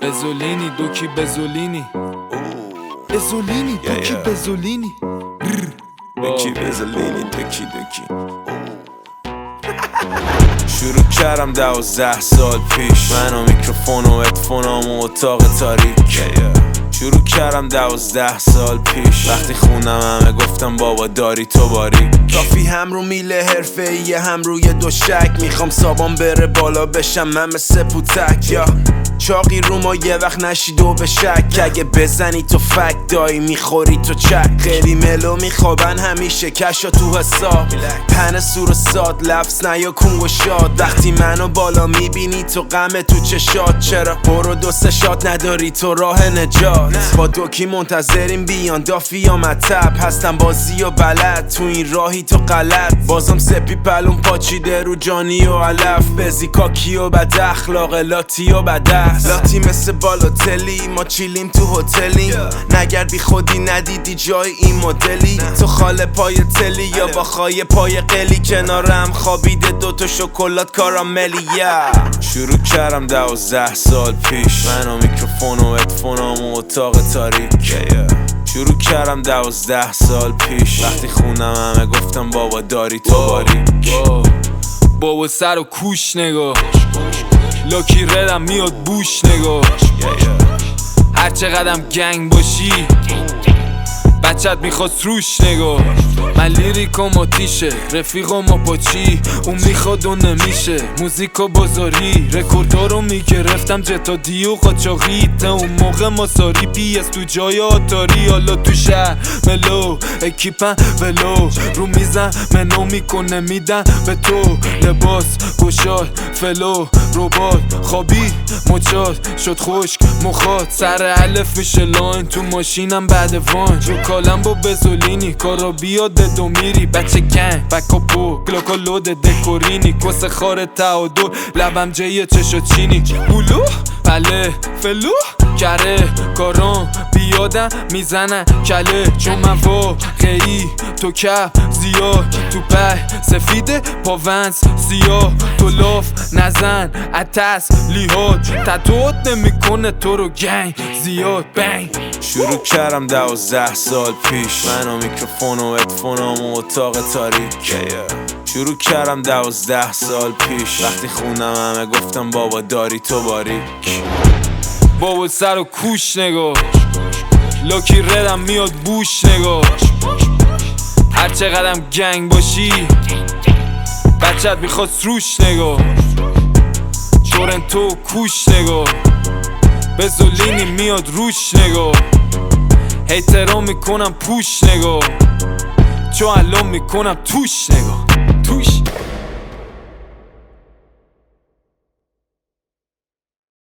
بزولینی دوکی بزولینی بزولینی دوکی بزولینی دوکی بزولینی دوکی شروع کردم 12 سال پیش، من و میکروفون و هدفونام و اتاق تاریک. شروع کردم 12 سال پیش، وقتی خونم همه گفتم بابا داری تو باریک. کافی هم رو میله حرفه‌ای هم روی دوشک، میخوام سابان بره بالا بشم من مثل پوتک. یا چاقی رو ما یه وقت نشید و به شک، اگه بزنی تو فک دایی میخوری تو چک. خیلی ملو میخوابن همیشه کشا تو حساب، پن سور و ساد لفظ نیا کنگ و شاد. وقتی منو بالا میبینی تو غم تو چشات، چرا برو دو سه شات نداری تو راه نجات. با دوکی منتظریم بیان دافی یا مطب، هستم بازی و بلد تو این راهی تو غلط. بازم سپی پلون پاچیده رو جانی و علف، بزی کاکی و بد اخلاق لاتی و بدست. لاتی مثل بالاتلی ما چیلیم تو هتلیم، نگرد بی خودی ندیدی جای این مدلی. تو خاله پای تلی یا با خای پای قلی، کنارم خوابیده دوتا شکلات کاراملی. شروع کردم 12 سال پیش، من و میکروفون و هدفونام و اتاق تاریک. شروع کردم 12 سال پیش، وقتی خونم همه گفتم بابا داری تو باریک. بابا سر و کوش نگاه، لاکی ردم میاد بوش نگاه. هر چقدرم گنگ باشی بچت میخواد روش نگاه. من لیریکم آتیشه، رفیقم پاچی، اون میخواد و نمیشه. موزیکو بازاری، رکوردها رو میگرفتم جتا دیو قاچاقی. اون موقع ماساری پی اس تو جای آتاری. حالا تو شهر ملو اکیپن ولو، رو میزن منو میکنه میدن به تو. لباس گشاد فلو ربات خوابی مچاد شد خشک مخاط. سر علف میشه لاین تو ماشینم بعد وان. رو کالم با بزولینی کارا بیاد دو میری. بچه گنگ بکاپو گلاکا لود دکورینی، کس خار تعادل لبم جیه چشا چینی. بولو بله فلو کره کاران بیادم میزنن کله. چون من واقعی تو کپ زیاد، تو په سفیده پاونس سیاه. تو لاف نزن اتس لیهات، تطوت نمیکنه تو رو گنگ زیاد بنگ. شروع کردم 12 سال پیش، من و میکروفون و هدفونام و اتاق تاریک. شروع کردم 12 سال پیش، وقتی خونم همه گفتم بابا داری تو باریک. بابا سر و کوش نگاه، لاکی ردم میاد بوش نگاه. هر چقدرم گنگ باشی بچت میخواد روش نگاه. تورنتو کوش نگاه، بزولینی میاد روش نگاه. هیترام میکنم پوش نگاه، چو الان میکنم توش نگاه توش.